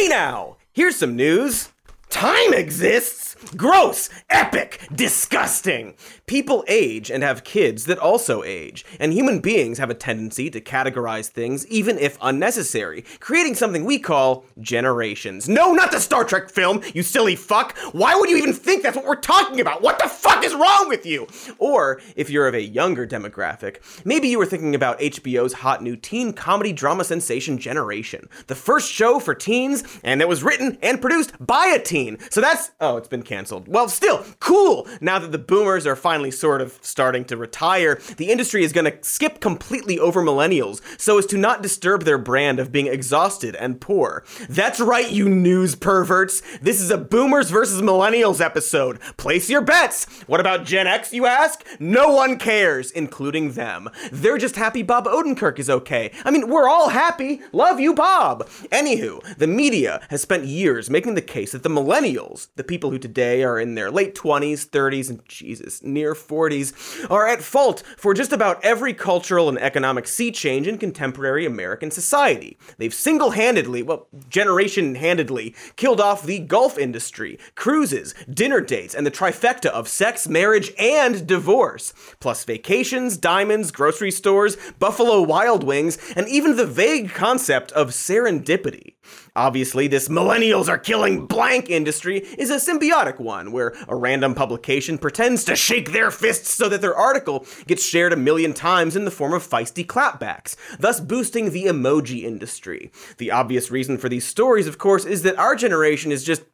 Hey now, here's some news. Time exists? Gross, epic, disgusting. People age and have kids that also age, and human beings have a tendency to categorize things even if unnecessary, creating something we call generations. No, not the Star Trek film, you silly fuck! Why would you even think that's what we're talking about? What the fuck is wrong with you? Or, if you're of a younger demographic, maybe you were thinking about HBO's hot new teen comedy drama sensation Generation, the first show for teens, and it was written and produced by a teen. So that's, it's been canceled. Well, still, cool! Now that the boomers are finally sort of starting to retire, the industry is gonna skip completely over millennials so as to not disturb their brand of being exhausted and poor. That's right, you news perverts! This is a boomers versus millennials episode. Place your bets! What about Gen X, you ask? No one cares, including them. They're just happy Bob Odenkirk is okay. I mean, we're all happy. Love you, Bob! Anywho, the media has spent years making the case that the millennials, the people who today are in their late 20s, 30s, and Jesus, near 40s, are at fault for just about every cultural and economic sea change in contemporary American society. They've generation-handedly killed off the golf industry, cruises, dinner dates, and the trifecta of sex, marriage, and divorce, plus vacations, diamonds, grocery stores, Buffalo Wild Wings, and even the vague concept of serendipity. Obviously, this millennials are killing blank industry is a symbiotic one, where a random publication pretends to shake their fists so that their article gets shared 1 million times in the form of feisty clapbacks, thus boosting the emoji industry. The obvious reason for these stories, of course, is that our generation is just,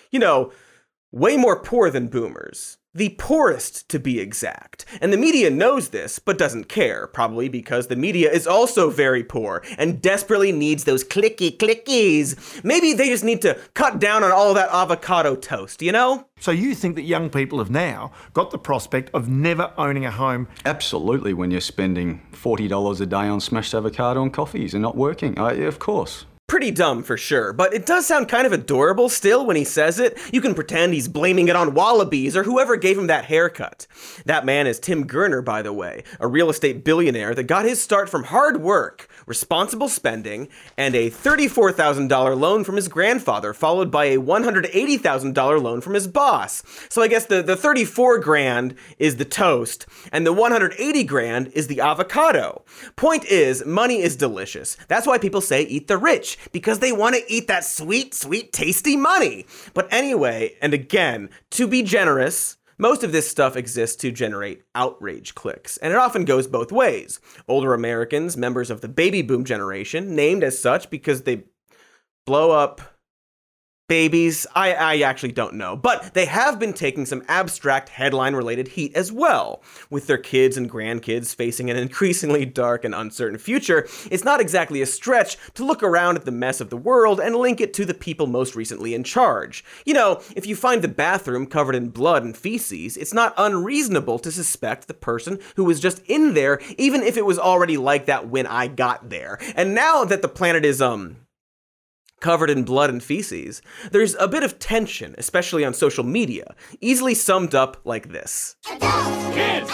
way more poor than boomers. The poorest, to be exact. And the media knows this, but doesn't care, probably because the media is also very poor and desperately needs those clickies. Maybe they just need to cut down on all that avocado toast, So you think that young people have now got the prospect of never owning a home? Absolutely, when you're spending $40 a day on smashed avocado and coffees and not working. Of course. Pretty dumb for sure, but it does sound kind of adorable still when he says it. You can pretend he's blaming it on wallabies or whoever gave him that haircut. That man is Tim Gurner, by the way, a real estate billionaire that got his start from hard work, responsible spending, and a $34,000 loan from his grandfather, followed by a $180,000 loan from his boss. So I guess the 34 grand is the toast, and the 180 grand is the avocado. Point is, money is delicious. That's why people say eat the rich, because they want to eat that sweet, sweet, tasty money. But anyway, and again, to be generous, most of this stuff exists to generate outrage clicks, and it often goes both ways. Older Americans, members of the baby boom generation, named as such because they blow up babies, I actually don't know, but they have been taking some abstract headline-related heat as well. With their kids and grandkids facing an increasingly dark and uncertain future, it's not exactly a stretch to look around at the mess of the world and link it to the people most recently in charge. If you find the bathroom covered in blood and feces, it's not unreasonable to suspect the person who was just in there, even if it was already like that when I got there. And now that the planet is, covered in blood and feces, there's a bit of tension, especially on social media, easily summed up like this. Kids!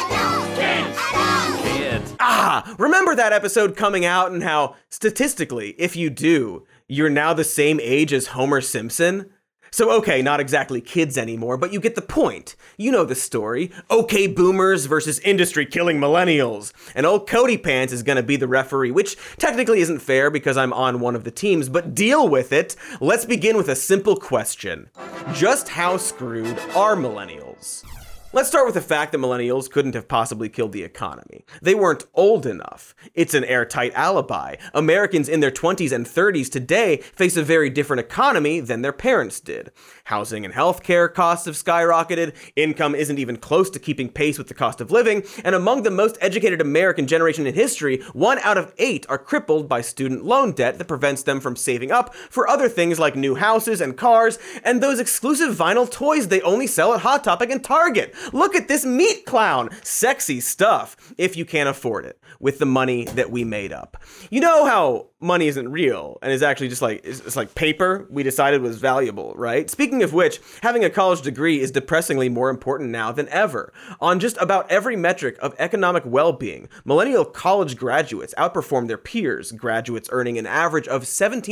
Remember that episode coming out and how, statistically, if you do, you're now the same age as Homer Simpson? So okay, not exactly kids anymore, but you get the point. You know the story. Okay, boomers versus industry killing millennials. And old Cody Pants is gonna be the referee, which technically isn't fair because I'm on one of the teams, but deal with it. Let's begin with a simple question. Just how screwed are millennials? Let's start with the fact that millennials couldn't have possibly killed the economy. They weren't old enough. It's an airtight alibi. Americans in their 20s and 30s today face a very different economy than their parents did. Housing and healthcare costs have skyrocketed, income isn't even close to keeping pace with the cost of living, and among the most educated American generation in history, 1 out of 8 are crippled by student loan debt that prevents them from saving up for other things like new houses and cars, and those exclusive vinyl toys they only sell at Hot Topic and Target. Look at this meat clown. Sexy stuff, if you can't afford it, with the money that we made up. You know how money isn't real and is actually just like, it's like paper we decided was valuable, right? Speaking of which, having a college degree is depressingly more important now than ever. On just about every metric of economic well-being, millennial college graduates outperform their peers, graduates earning an average of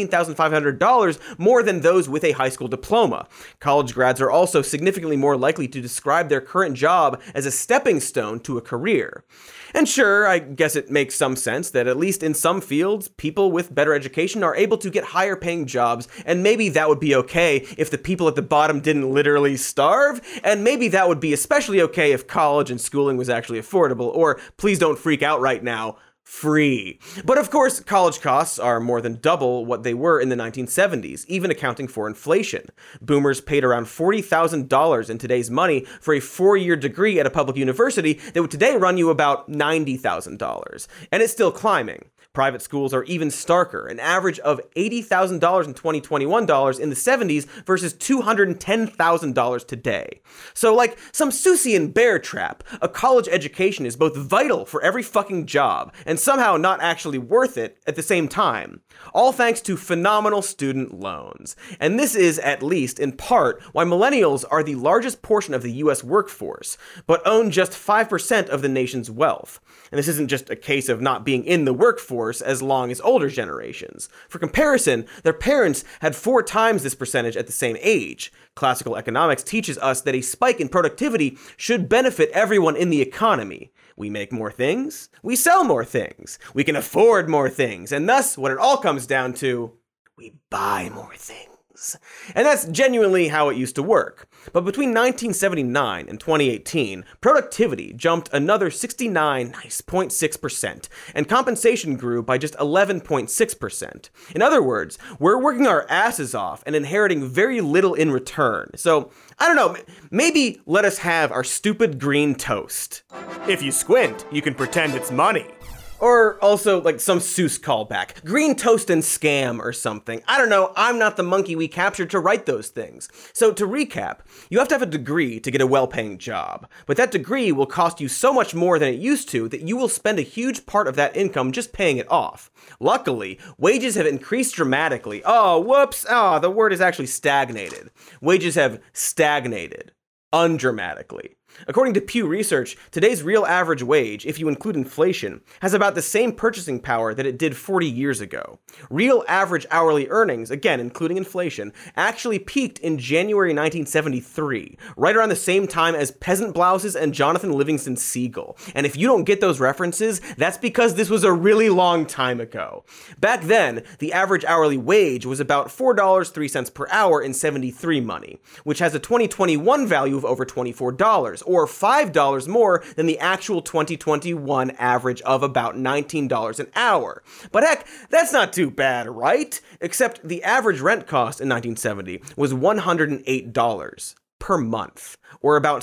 $17,500 more than those with a high school diploma. College grads are also significantly more likely to describe their current job as a stepping stone to a career. And sure, I guess it makes some sense that at least in some fields, people with better education are able to get higher paying jobs, and maybe that would be okay if the people at the bottom didn't literally starve, and maybe that would be especially okay if college and schooling was actually affordable, or please don't freak out right now, free. But of course, college costs are more than double what they were in the 1970s, even accounting for inflation. Boomers paid around $40,000 in today's money for a 4-year degree at a public university that would today run you about $90,000. And it's still climbing. Private schools are even starker, an average of $80,000 in 2021 in the 70s versus $210,000 today. So like some Seussian bear trap, a college education is both vital for every fucking job and somehow not actually worth it at the same time. All thanks to phenomenal student loans. And this is, at least in part, why millennials are the largest portion of the US workforce, but own just 5% of the nation's wealth. And this isn't just a case of not being in the workforce as long as older generations. For comparison, their parents had 4 times this percentage at the same age. Classical economics teaches us that a spike in productivity should benefit everyone in the economy. We make more things, we sell more things, we can afford more things, and thus, what it all comes down to, we buy more things. And that's genuinely how it used to work. But between 1979 and 2018, productivity jumped another 69.6%, and compensation grew by just 11.6%. In other words, we're working our asses off and inheriting very little in return. So, I don't know, maybe let us have our stupid green toast. If you squint, you can pretend it's money. Or also, like, some Seuss callback. Green toast and scam or something. I don't know, I'm not the monkey we captured to write those things. So to recap, you have to have a degree to get a well-paying job. But that degree will cost you so much more than it used to that you will spend a huge part of that income just paying it off. Luckily, wages have increased dramatically. Oh, whoops. Oh, the word is actually stagnated. Wages have stagnated. Undramatically. According to Pew Research, today's real average wage, if you include inflation, has about the same purchasing power that it did 40 years ago. Real average hourly earnings, again including inflation, actually peaked in January 1973, right around the same time as Peasant Blouses and Jonathan Livingston Seagull. And if you don't get those references, that's because this was a really long time ago. Back then, the average hourly wage was about $4.03 per hour in 73 money, which has a 2021 value of over $24, or $5 more than the actual 2021 average of about $19 an hour. But heck, that's not too bad, right? Except the average rent cost in 1970 was $108 per month, or about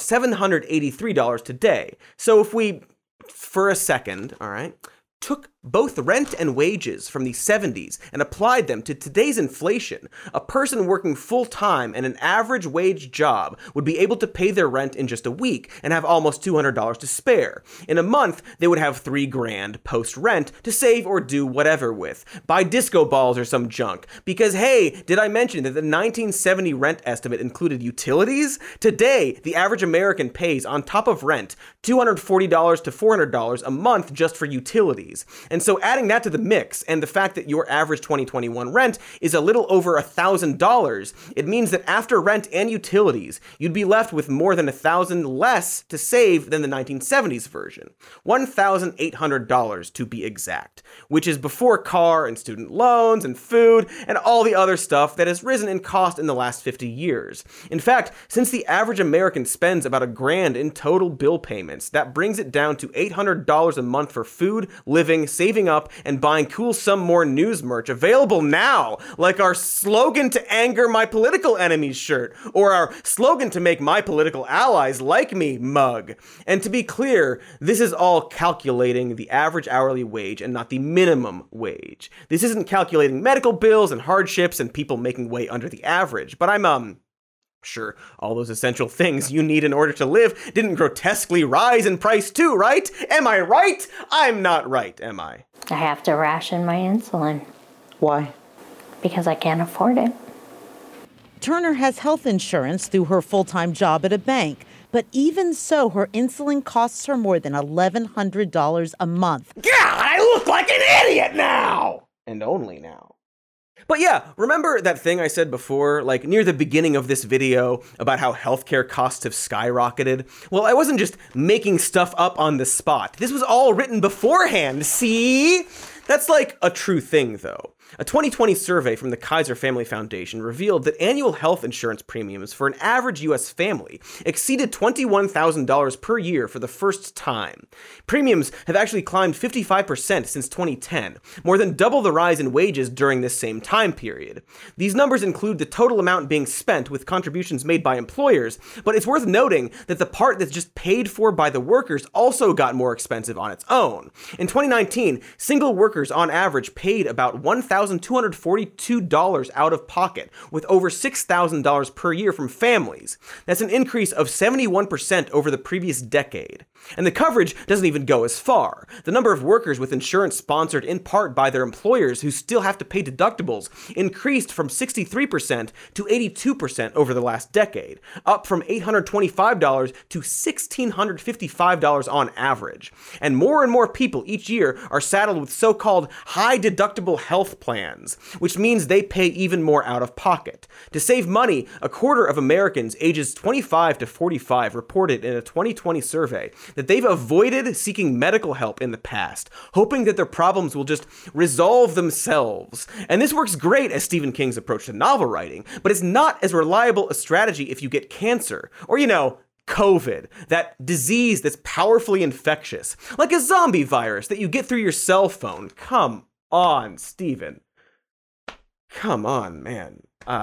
$783 today. So if we, for a second, all right, took both rent and wages from the 70s and applied them to today's inflation, a person working full-time in an average wage job would be able to pay their rent in just a week and have almost $200 to spare. In a month, they would have $3,000 post-rent to save or do whatever with. Buy disco balls or some junk. Because hey, did I mention that the 1970 rent estimate included utilities? Today, the average American pays, on top of rent, $240 to $400 a month just for utilities. And so adding that to the mix, and the fact that your average 2021 rent is a little over $1,000, it means that after rent and utilities, you'd be left with more than $1,000 less to save than the 1970s version. $1,800 to be exact, which is before car and student loans and food and all the other stuff that has risen in cost in the last 50 years. In fact, since the average American spends about $1,000 in total bill payments, that brings it down to $800 a month for food, living, saving up, and buying cool some more news merch available now, like our slogan to anger my political enemies shirt, or our slogan to make my political allies like me mug. And to be clear, this is all calculating the average hourly wage and not the minimum wage. This isn't calculating medical bills and hardships and people making way under the average, but I'm Sure, all those essential things you need in order to live didn't grotesquely rise in price too, right? Am I right? I'm not right, am I? I have to ration my insulin. Why? Because I can't afford it. Turner has health insurance through her full-time job at a bank, but even so, her insulin costs her more than $1,100 a month. God, I look like an idiot now! And only now. But yeah, remember that thing I said before, like near the beginning of this video, about how healthcare costs have skyrocketed? Well, I wasn't just making stuff up on the spot. This was all written beforehand, see? That's like a true thing, though. A 2020 survey from the Kaiser Family Foundation revealed that annual health insurance premiums for an average U.S. family exceeded $21,000 per year for the first time. Premiums have actually climbed 55% since 2010, more than double the rise in wages during this same time period. These numbers include the total amount being spent with contributions made by employers, but it's worth noting that the part that's just paid for by the workers also got more expensive on its own. In 2019, single workers on average paid about $1,242 out of pocket, with over $6,000 per year from families. That's an increase of 71% over the previous decade. And the coverage doesn't even go as far. The number of workers with insurance sponsored in part by their employers who still have to pay deductibles increased from 63% to 82% over the last decade, up from $825 to $1,655 on average. And more people each year are saddled with so-called high deductible health plans, which means they pay even more out of pocket. To save money, a quarter of Americans ages 25 to 45 reported in a 2020 survey that they've avoided seeking medical help in the past, hoping that their problems will just resolve themselves. And this works great as Stephen King's approach to novel writing, but it's not as reliable a strategy if you get cancer, or COVID, that disease that's powerfully infectious, like a zombie virus that you get through your cell phone. Come on, Stephen. Come on, man.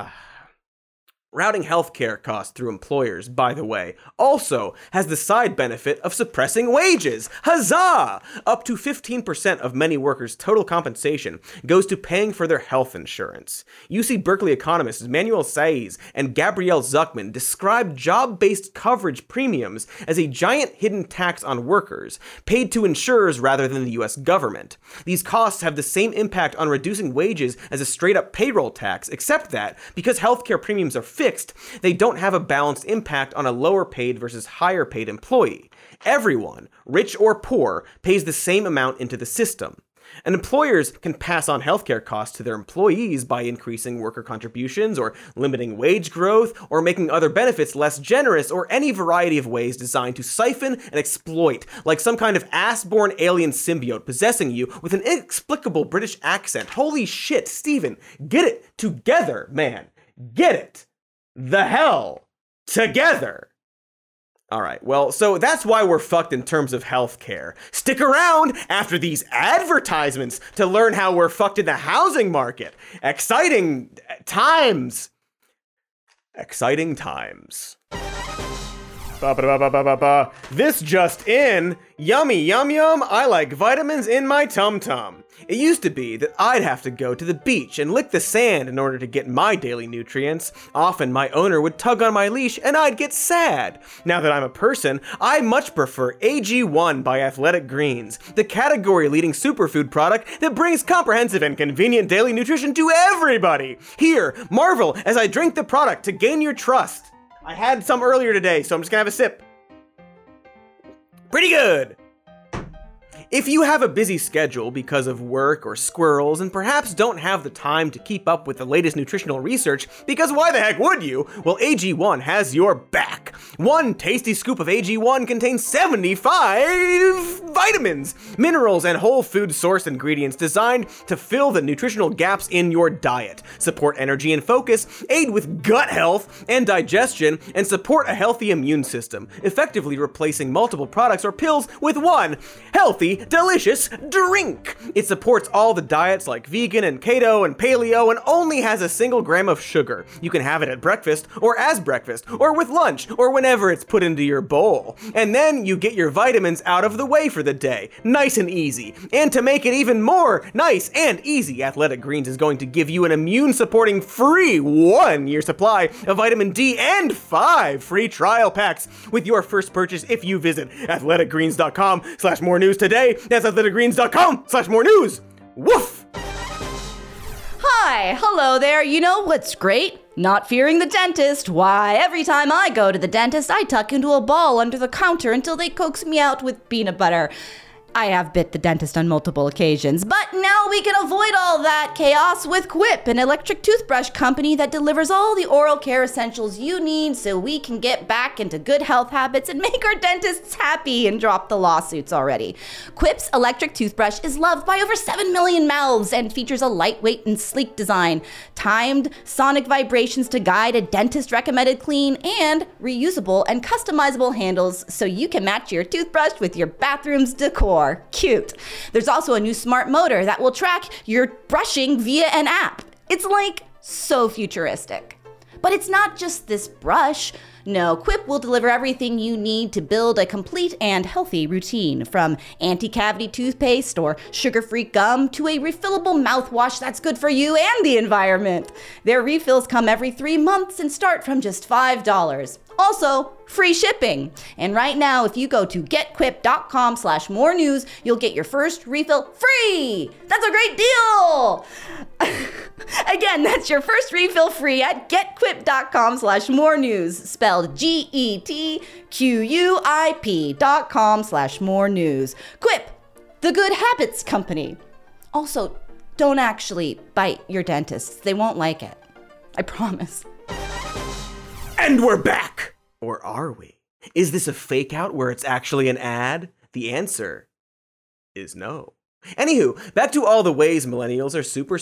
Routing healthcare costs through employers, by the way, also has the side benefit of suppressing wages. Huzzah! Up to 15% of many workers' total compensation goes to paying for their health insurance. UC Berkeley economists Manuel Saiz and Gabrielle Zuckman described job-based coverage premiums as a giant hidden tax on workers, paid to insurers rather than the US government. These costs have the same impact on reducing wages as a straight-up payroll tax, except that, because healthcare premiums are fixed, they don't have a balanced impact on a lower paid versus higher paid employee. Everyone, rich or poor, pays the same amount into the system. And employers can pass on healthcare costs to their employees by increasing worker contributions or limiting wage growth or making other benefits less generous or any variety of ways designed to siphon and exploit, like some kind of ass-born alien symbiote possessing you with an inexplicable British accent. Holy shit, Stephen, get it together, man. Get it the hell together. Alright, well, so that's why we're fucked in terms of healthcare. Stick around after these advertisements to learn how we're fucked in the housing market. Exciting times. Exciting times. This just in. Yummy yum yum, I like vitamins in my tum-tum. It used to be that I'd have to go to the beach and lick the sand in order to get my daily nutrients. Often my owner would tug on my leash and I'd get sad. Now that I'm a person, I much prefer AG1 by Athletic Greens, the category-leading superfood product that brings comprehensive and convenient daily nutrition to everybody. Here, marvel as I drink the product to gain your trust. I had some earlier today, so I'm just gonna have a sip. Pretty good. If you have a busy schedule because of work or squirrels and perhaps don't have the time to keep up with the latest nutritional research, because why the heck would you? Well, AG1 has your back. One tasty scoop of AG1 contains 75 vitamins, minerals, and whole food source ingredients designed to fill the nutritional gaps in your diet, support energy and focus, aid with gut health and digestion, and support a healthy immune system, effectively replacing multiple products or pills with one healthy, delicious drink. It supports all the diets like vegan and keto and paleo and only has a single gram of sugar. You can have it at breakfast or as breakfast or with lunch or whenever it's put into your bowl. And then you get your vitamins out of the way for the day. Nice and easy. And to make it even more nice and easy, Athletic Greens is going to give you an immune-supporting free 1-year supply of vitamin D and 5 free trial packs with your first purchase if you visit athleticgreens.com/more news today. That's athleticgreens.com/more news. Woof! Hi, hello there. You know what's great? Not fearing the dentist. Why, every time I go to the dentist, I tuck into a ball under the counter until they coax me out with peanut butter. I have bit the dentist on multiple occasions, but now we can avoid all that chaos with Quip, an electric toothbrush company that delivers all the oral care essentials you need so we can get back into good health habits and make our dentists happy and drop the lawsuits already. Quip's electric toothbrush is loved by over 7 million mouths and features a lightweight and sleek design, timed sonic vibrations to guide a dentist-recommended clean, and reusable and customizable handles so you can match your toothbrush with your bathroom's decor. Cute. There's also a new smart motor that will track your brushing via an app. It's like so futuristic. But it's not just this brush. No, Quip will deliver everything you need to build a complete and healthy routine, from anti-cavity toothpaste or sugar-free gum to a refillable mouthwash that's good for you and the environment. Their refills come every 3 months and start from just $5. Also, free shipping. And right now, if you go to getquip.com/more news, you'll get your first refill free. That's a great deal. Again, that's your first refill free at getquip.com/more news, spelled GETQUIP.com/more news. Quip, the good habits company. Also, don't actually bite your dentists. They won't like it. I promise. And we're back! Or are we? Is this a fake out where it's actually an ad? The answer is no. Anywho, back to all the ways millennials are super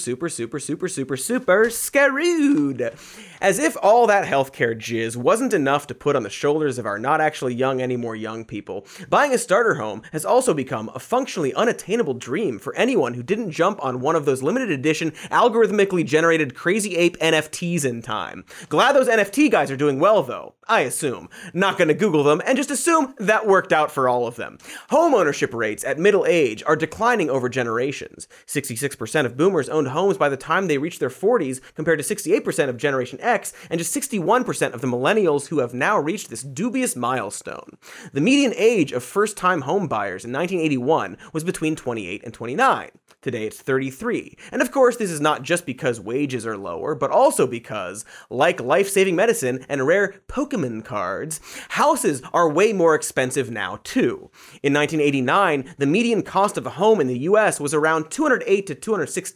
screwed. As if all that healthcare jizz wasn't enough to put on the shoulders of our not actually young anymore young people, buying a starter home has also become a functionally unattainable dream for anyone who didn't jump on one of those limited edition, algorithmically generated crazy ape NFTs in time. Glad those NFT guys are doing well though, I assume. Not gonna Google them and just assume that worked out for all of them. Home ownership rates at middle age are declining over generations. 66% of boomers owned homes by the time they reached their 40s, compared to 68% of Generation X, and just 61% of the millennials who have now reached this dubious milestone. The median age of first-time home buyers in 1981 was between 28 and 29. Today it's 33. And of course, this is not just because wages are lower, but also because, like life-saving medicine and rare Pokemon cards, houses are way more expensive now too. In 1989, the median cost of a home in the US was around $208,000 to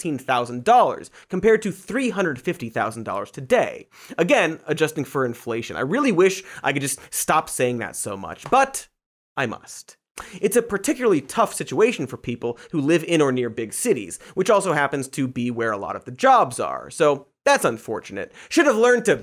$216,000, compared to $350,000 today. Again, adjusting for inflation. I really wish I could just stop saying that so much, but I must. It's a particularly tough situation for people who live in or near big cities, which also happens to be where a lot of the jobs are, so that's unfortunate. Should have learned to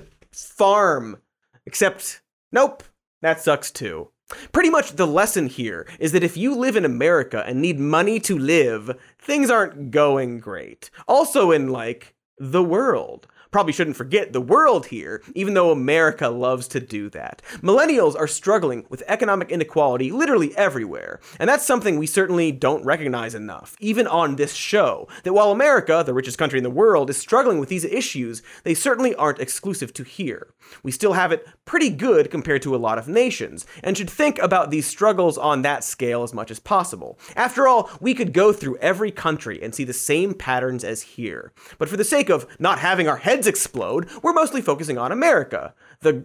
farm. Except, nope, that sucks too. Pretty much the lesson here is that if you live in America and need money to live, things aren't going great. Also in, the world. Probably shouldn't forget the world here, even though America loves to do that. Millennials are struggling with economic inequality literally everywhere, and that's something we certainly don't recognize enough, even on this show, that while America, the richest country in the world, is struggling with these issues, they certainly aren't exclusive to here. We still have it pretty good compared to a lot of nations, and should think about these struggles on that scale as much as possible. After all, we could go through every country and see the same patterns as here. But for the sake of not having our heads explode, we're mostly focusing on America, the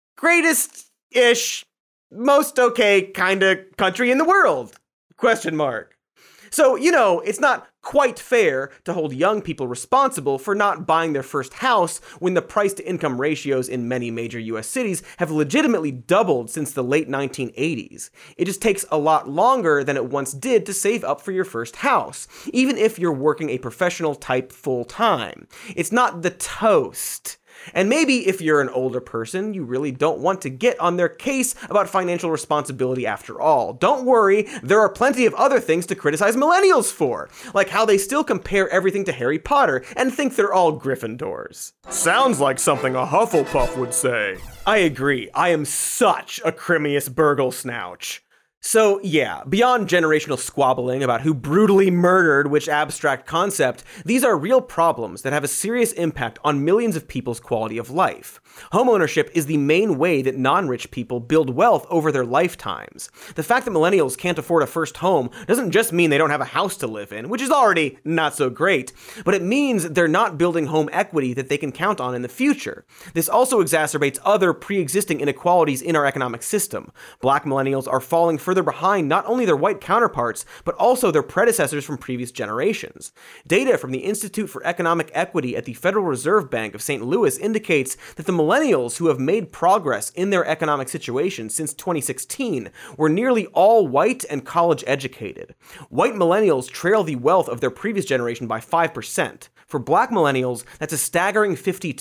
greatest-ish, most okay kinda country in the world? Question mark. So, it's not quite fair to hold young people responsible for not buying their first house when the price-to-income ratios in many major US cities have legitimately doubled since the late 1980s. It just takes a lot longer than it once did to save up for your first house, even if you're working a professional type full-time. It's not the toast. And maybe if you're an older person, you really don't want to get on their case about financial responsibility after all. Don't worry, there are plenty of other things to criticize millennials for, like how they still compare everything to Harry Potter and think they're all Gryffindors. Sounds like something a Hufflepuff would say. I agree, I am such a Crimius Burglesnouch. So yeah, beyond generational squabbling about who brutally murdered which abstract concept, these are real problems that have a serious impact on millions of people's quality of life. Homeownership is the main way that non-rich people build wealth over their lifetimes. The fact that millennials can't afford a first home doesn't just mean they don't have a house to live in, which is already not so great, but it means they're not building home equity that they can count on in the future. This also exacerbates other pre-existing inequalities in our economic system. Black millennials are falling further behind not only their white counterparts, but also their predecessors from previous generations. Data from the Institute for Economic Equity at the Federal Reserve Bank of St. Louis indicates that the millennials who have made progress in their economic situation since 2016 were nearly all white and college educated. White millennials trail the wealth of their previous generation by 5%. For black millennials, that's a staggering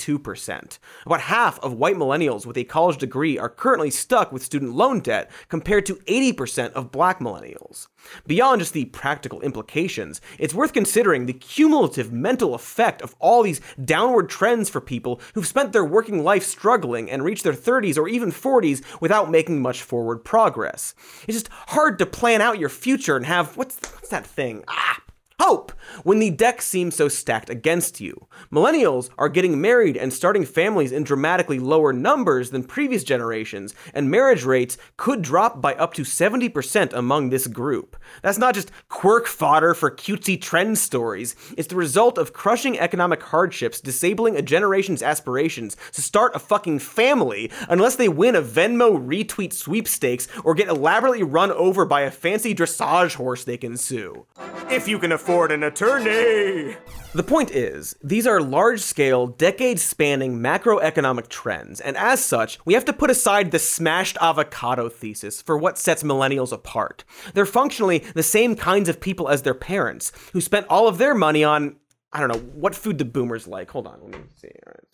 52%. About half of white millennials with a college degree are currently stuck with student loan debt, compared to 80% of black millennials. Beyond just the practical implications, it's worth considering the cumulative mental effect of all these downward trends for people who've spent their working life struggling and reach their 30s or even 40s without making much forward progress. It's just hard to plan out your future and have, what's that thing? Hope, when the deck seems so stacked against you. Millennials are getting married and starting families in dramatically lower numbers than previous generations, and marriage rates could drop by up to 70% among this group. That's not just quirk fodder for cutesy trend stories. It's the result of crushing economic hardships disabling a generation's aspirations to start a fucking family unless they win a Venmo retweet sweepstakes or get elaborately run over by a fancy dressage horse they can sue. If you can afford an attorney. The point is, these are large-scale, decade-spanning macroeconomic trends, and as such, we have to put aside the smashed avocado thesis for what sets millennials apart. They're functionally the same kinds of people as their parents, who spent all of their money on, I don't know, what food do boomers like? Hold on, let me see.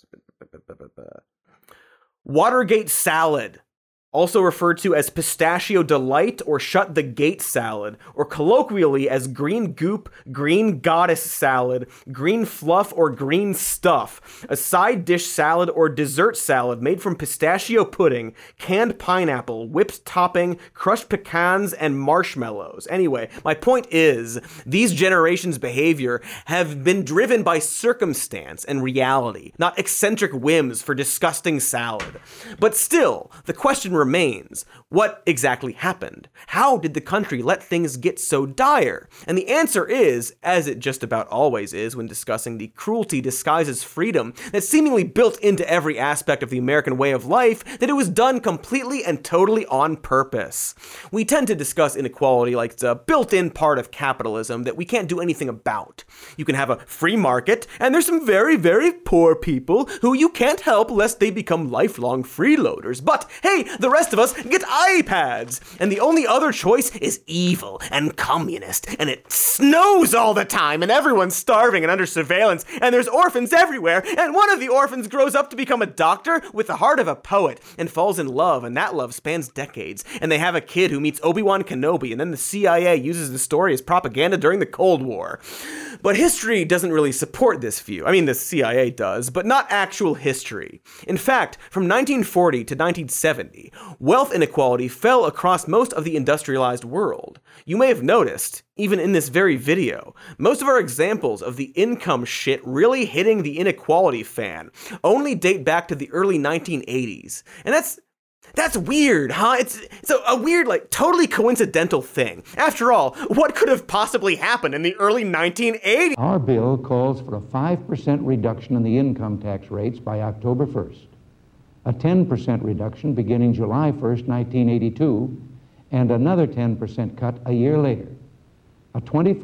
Watergate salad. Also referred to as pistachio delight or shut the gate salad, or colloquially as green goop, green goddess salad, green fluff, or green stuff, a side dish salad or dessert salad made from pistachio pudding, canned pineapple, whipped topping, crushed pecans, and marshmallows. Anyway, my point is, these generations' behavior have been driven by circumstance and reality, not eccentric whims for disgusting salad. But still, the question remains, what exactly happened? How did the country let things get so dire? And the answer is, as it just about always is when discussing the cruelty disguised as freedom that's seemingly built into every aspect of the American way of life, that it was done completely and totally on purpose. We tend to discuss inequality like it's a built-in part of capitalism that we can't do anything about. You can have a free market, and there's some very, very poor people who you can't help lest they become lifelong freeloaders. But hey, the rest of us get iPads, and the only other choice is evil and communist, and it snows all the time, and everyone's starving and under surveillance, and there's orphans everywhere, and one of the orphans grows up to become a doctor with the heart of a poet, and falls in love, and that love spans decades, and they have a kid who meets Obi-Wan Kenobi, and then the CIA uses the story as propaganda during the Cold War. But history doesn't really support this view. I mean, the CIA does, but not actual history. In fact, from 1940 to 1970, wealth inequality fell across most of the industrialized world. You may have noticed, even in this very video, most of our examples of the income shit really hitting the inequality fan only date back to the early 1980s. And that's weird, huh? It's a weird, totally coincidental thing. After all, what could have possibly happened in the early 1980s? Our bill calls for a 5% reduction in the income tax rates by October 1st. A 10% reduction beginning July 1st, 1982, and another 10% cut a year later. A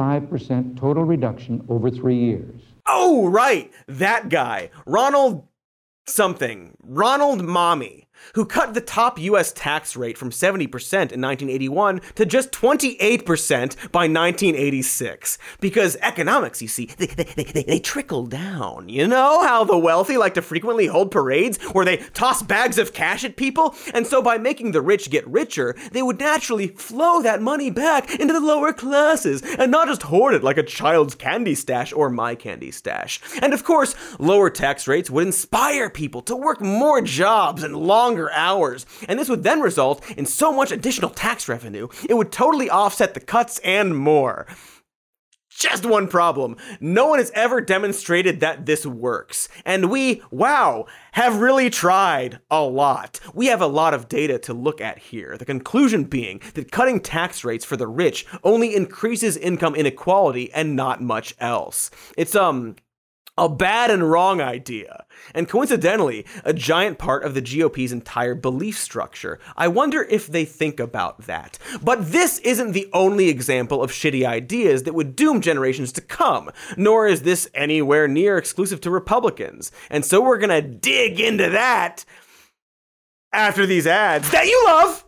25% total reduction over 3 years. Oh, right, that guy, Ronald Mommy. who cut the top US tax rate from 70% in 1981 to just 28% by 1986. Because economics, you see, they trickle down. You know how the wealthy like to frequently hold parades where they toss bags of cash at people? And so by making the rich get richer, they would naturally flow that money back into the lower classes and not just hoard it like a child's candy stash or my candy stash. And of course, lower tax rates would inspire people to work more jobs and longer hours, and this would then result in so much additional tax revenue, it would totally offset the cuts and more. Just one problem. No one has ever demonstrated that this works. And we, have really tried a lot. We have a lot of data to look at here. The conclusion being that cutting tax rates for the rich only increases income inequality and not much else. It's, a bad and wrong idea, and coincidentally, a giant part of the GOP's entire belief structure. I wonder if they think about that. But this isn't the only example of shitty ideas that would doom generations to come, nor is this anywhere near exclusive to Republicans. And so we're gonna dig into that after these ads that you love.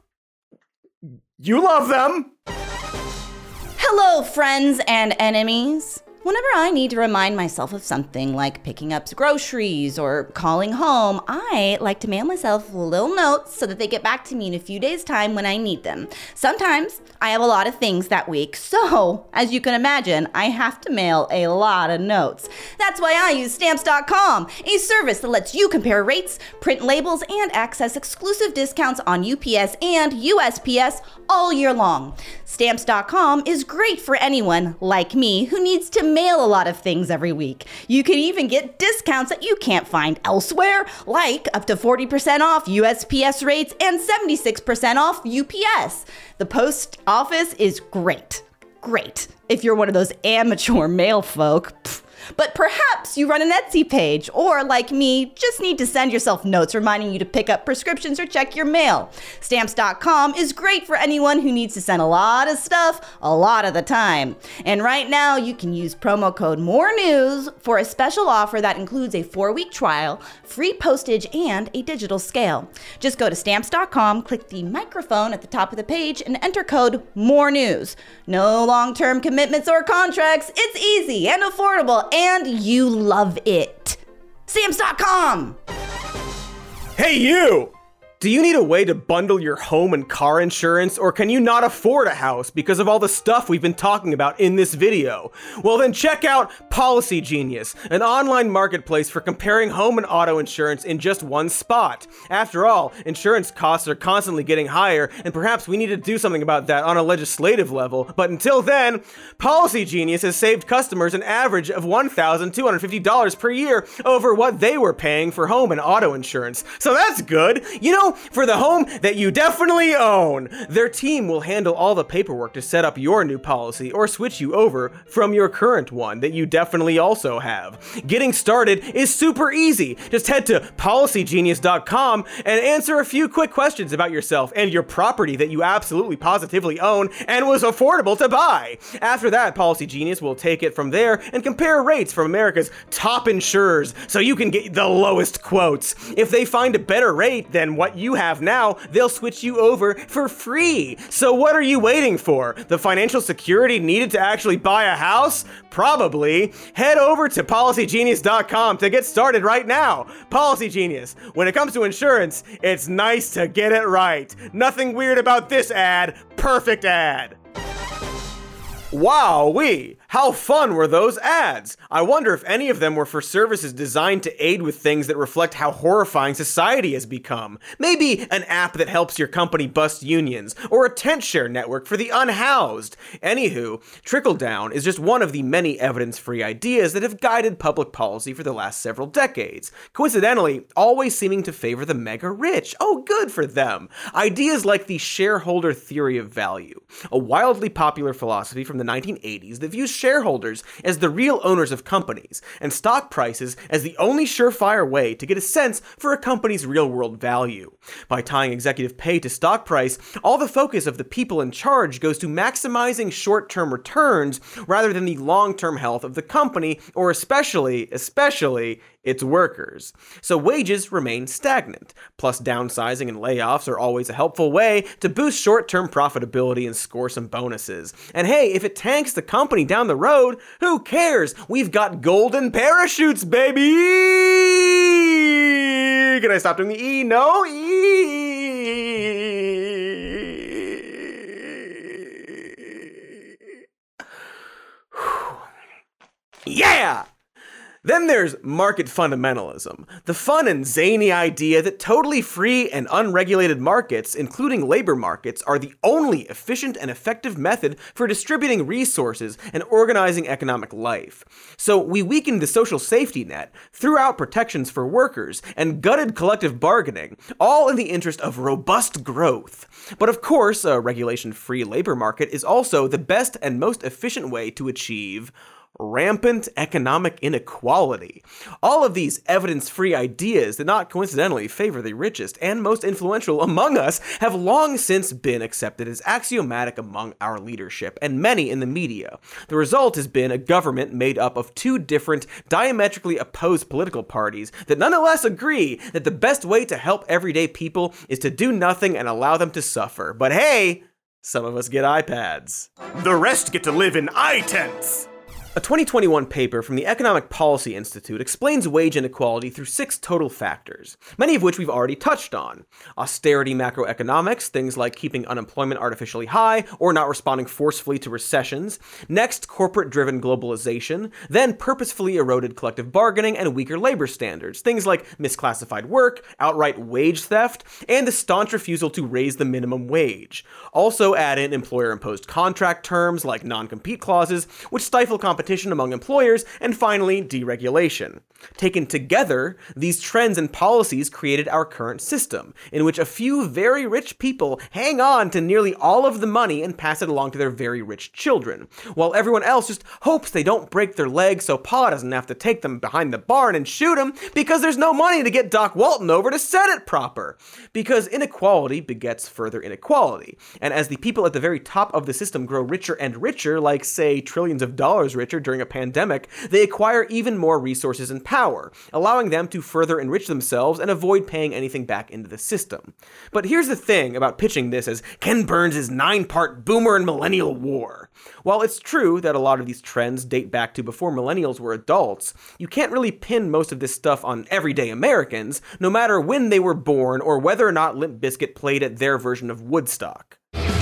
You love them. Hello, friends and enemies. Whenever I need to remind myself of something like picking up groceries or calling home, I like to mail myself little notes so that they get back to me in a few days' time when I need them. Sometimes I have a lot of things that week, so as you can imagine, I have to mail a lot of notes. That's why I use Stamps.com, a service that lets you compare rates, print labels, and access exclusive discounts on UPS and USPS all year long. Stamps.com is great for anyone like me who needs to mail a lot of things every week. You can even get discounts that you can't find elsewhere, like up to 40% off USPS rates and 76% off UPS. The post office is great. Great. If you're one of those amateur mail folk. But perhaps you run an Etsy page, or like me, just need to send yourself notes reminding you to pick up prescriptions or check your mail. Stamps.com is great for anyone who needs to send a lot of stuff a lot of the time. And right now you can use promo code MORENEWS for a special offer that includes a 4-week trial, free postage, and a digital scale. Just go to Stamps.com, click the microphone at the top of the page, and enter code MORENEWS. No long-term commitments or contracts. It's easy and affordable, and you love it. Stamps.com! Hey, you! Do you need a way to bundle your home and car insurance, or can you not afford a house because of all the stuff we've been talking about in this video? Well, then check out Policy Genius, an online marketplace for comparing home and auto insurance in just one spot. After all, insurance costs are constantly getting higher, and perhaps we need to do something about that on a legislative level. But until then, Policy Genius has saved customers an average of $1,250 per year over what they were paying for home and auto insurance. So that's good. You know, for the home that you definitely own. Their team will handle all the paperwork to set up your new policy or switch you over from your current one that you definitely also have. Getting started is super easy. Just head to policygenius.com and answer a few quick questions about yourself and your property that you absolutely positively own and was affordable to buy. After that, Policy Genius will take it from there and compare rates from America's top insurers so you can get the lowest quotes. If they find a better rate than what you have now, they'll switch you over for free. So what are you waiting for? The financial security needed to actually buy a house? Probably. Head over to policygenius.com to get started right now. Policy Genius. When it comes to insurance, it's nice to get it right. Nothing weird about this ad. Perfect ad. Wowee! How fun were those ads? I wonder if any of them were for services designed to aid with things that reflect how horrifying society has become. Maybe an app that helps your company bust unions, or a tent share network for the unhoused. Anywho, trickle-down is just one of the many evidence-free ideas that have guided public policy for the last several decades. Coincidentally, always seeming to favor the mega rich. Oh, good for them. Ideas like the shareholder theory of value, a wildly popular philosophy from the 1980s that views shareholders as the real owners of companies, and stock prices as the only surefire way to get a sense for a company's real-world value. By tying executive pay to stock price, all the focus of the people in charge goes to maximizing short-term returns rather than the long-term health of the company, or especially its workers. So wages remain stagnant. Plus, downsizing and layoffs are always a helpful way to boost short-term profitability and score some bonuses. And hey, if it tanks the company down the road, who cares? We've got golden parachutes, baby! Can I stop doing the E? No? E! Yeah! Then there's market fundamentalism, the fun and zany idea that totally free and unregulated markets, including labor markets, are the only efficient and effective method for distributing resources and organizing economic life. So we weakened the social safety net, threw out protections for workers, and gutted collective bargaining, all in the interest of robust growth. But of course, a regulation-free labor market is also the best and most efficient way to achieve rampant economic inequality. All of these evidence-free ideas that not coincidentally favor the richest and most influential among us have long since been accepted as axiomatic among our leadership and many in the media. The result has been a government made up of two different, diametrically opposed political parties that nonetheless agree that the best way to help everyday people is to do nothing and allow them to suffer. But hey, some of us get iPads. The rest get to live in I-tents. A 2021 paper from the Economic Policy Institute explains wage inequality through 6 total factors, many of which we've already touched on. Austerity macroeconomics, things like keeping unemployment artificially high or not responding forcefully to recessions. Next, corporate-driven globalization. Then, purposefully eroded collective bargaining and weaker labor standards, things like misclassified work, outright wage theft, and the staunch refusal to raise the minimum wage. Also add in employer-imposed contract terms like non-compete clauses, which stifle competition among employers, and finally, deregulation. Taken together, these trends and policies created our current system, in which a few very rich people hang on to nearly all of the money and pass it along to their very rich children, while everyone else just hopes they don't break their legs so Pa doesn't have to take them behind the barn and shoot them because there's no money to get Doc Walton over to set it proper. Because inequality begets further inequality, and as the people at the very top of the system grow richer and richer, like, say, trillions of dollars richer during a pandemic, they acquire even more resources and power, allowing them to further enrich themselves and avoid paying anything back into the system. But here's the thing about pitching this as Ken Burns' 9-part boomer and millennial war. While it's true that a lot of these trends date back to before millennials were adults, you can't really pin most of this stuff on everyday Americans, no matter when they were born or whether or not Limp Bizkit played at their version of Woodstock.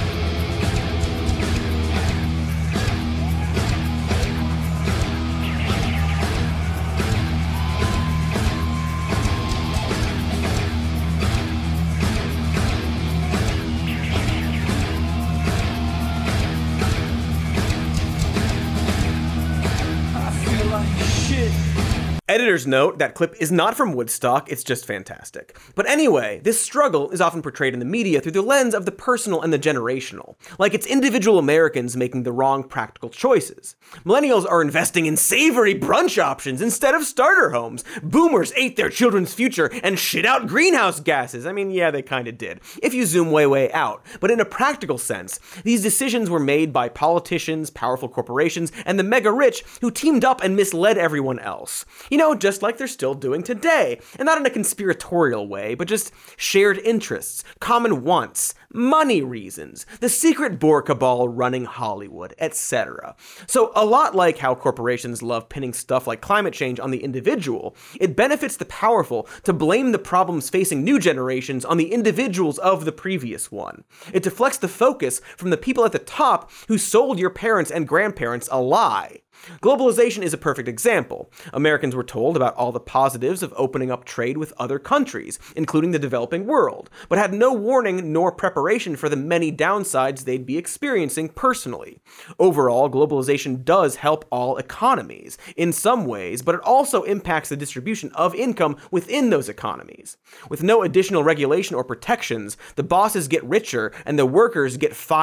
Editor's note, that clip is not from Woodstock, it's just fantastic. But anyway, this struggle is often portrayed in the media through the lens of the personal and the generational, like it's individual Americans making the wrong practical choices. Millennials are investing in savory brunch options instead of starter homes. Boomers ate their children's future and shit out greenhouse gases. I mean, yeah, they kinda did, if you zoom way out. But in a practical sense, these decisions were made by politicians, powerful corporations, and the mega rich who teamed up and misled everyone else. You know, just like they're still doing today. And not in a conspiratorial way, but just shared interests, common wants, money reasons, the secret Boer cabal running Hollywood, etc. So a lot like how corporations love pinning stuff like climate change on the individual, it benefits the powerful to blame the problems facing new generations on the individuals of the previous one. It deflects the focus from the people at the top who sold your parents and grandparents a lie. Globalization is a perfect example. Americans were told about all the positives of opening up trade with other countries, including the developing world, but had no warning nor preparation for the many downsides they'd be experiencing personally. Overall, globalization does help all economies, in some ways, but it also impacts the distribution of income within those economies. With no additional regulation or protections, the bosses get richer and the workers get fired.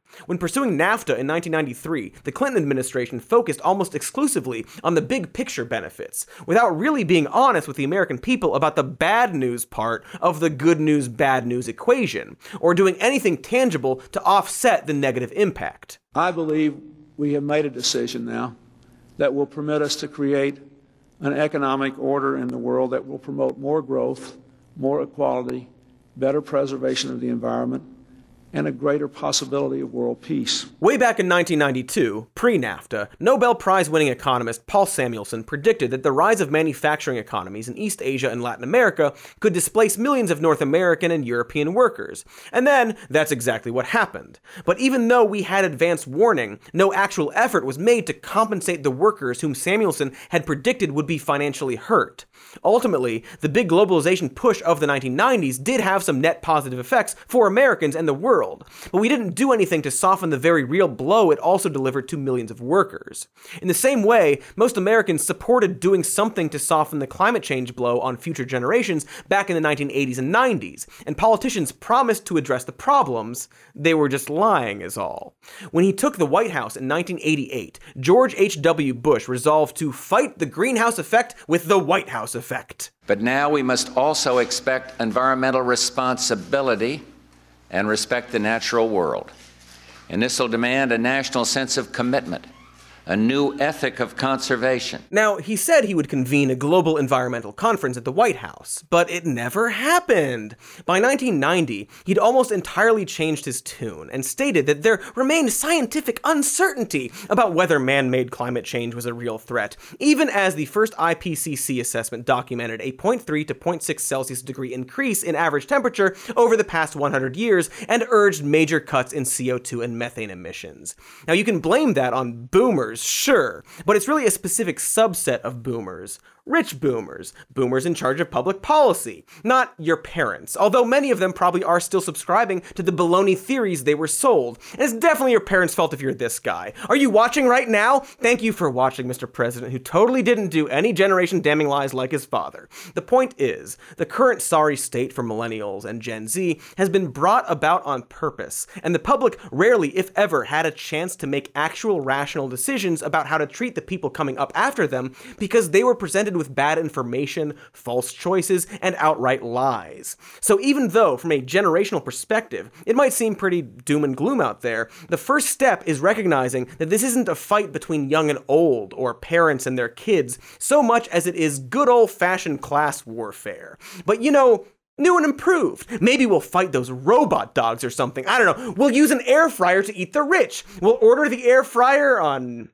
When pursuing NAFTA in 1993, the Clinton administration focused almost exclusively on the big picture benefits, without really being honest with the American people about the bad news part of the good news, bad news equation, or doing anything tangible to offset the negative impact. I believe we have made a decision now that will permit us to create an economic order in the world that will promote more growth, more equality, better preservation of the environment, and a greater possibility of world peace. Way back in 1992, pre-NAFTA, Nobel Prize-winning economist Paul Samuelson predicted that the rise of manufacturing economies in East Asia and Latin America could displace millions of North American and European workers. And then, that's exactly what happened. But even though we had advance warning, no actual effort was made to compensate the workers whom Samuelson had predicted would be financially hurt. Ultimately, the big globalization push of the 1990s did have some net positive effects for Americans and the world, but we didn't do anything to soften the very real blow it also delivered to millions of workers. In the same way, most Americans supported doing something to soften the climate change blow on future generations back in the 1980s and 90s, and politicians promised to address the problems. They were just lying is all. When he took the White House in 1988, George H.W. Bush resolved to fight the greenhouse effect with the White House effect. But now we must also expect environmental responsibility and respect the natural world. And this will demand a national sense of commitment, a new ethic of conservation. Now, he said he would convene a global environmental conference at the White House, but it never happened. By 1990, he'd almost entirely changed his tune and stated that there remained scientific uncertainty about whether man-made climate change was a real threat, even as the first IPCC assessment documented a 0.3 to 0.6 Celsius degree increase in average temperature over the past 100 years and urged major cuts in CO2 and methane emissions. Now, you can blame that on boomers, sure, but it's really a specific subset of boomers. Rich boomers. Boomers in charge of public policy. Not your parents, although many of them probably are still subscribing to the baloney theories they were sold. And it's definitely your parents' fault if you're this guy. Are you watching right now? Thank you for watching, Mr. President, who totally didn't do any generation-damning lies like his father. The point is, the current sorry state for millennials and Gen Z has been brought about on purpose, and the public rarely, if ever, had a chance to make actual rational decisions about how to treat the people coming up after them because they were presented with bad information, false choices, and outright lies. So even though, from a generational perspective, it might seem pretty doom and gloom out there, the first step is recognizing that this isn't a fight between young and old, or parents and their kids, so much as it is good old-fashioned class warfare. But you know, new and improved. Maybe we'll fight those robot dogs or something. I don't know. We'll use an air fryer to eat the rich. We'll order the air fryer on